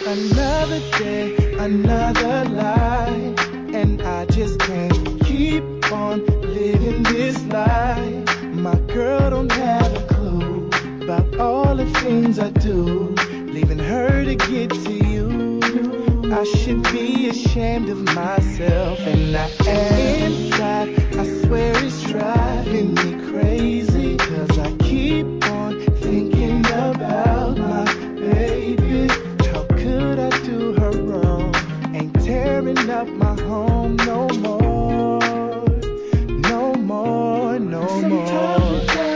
Another day, another lie, and I just can't keep on living this life. My girl don't have a clue about all the things I do, leaving her to get to you. I should be ashamed of myself, and I am. Inside, I swear it's driving me crazy, 'cause I keep on thinking about my baby. How could I do her wrong? Ain't tearing up my home no more. No more, no more. Sometimes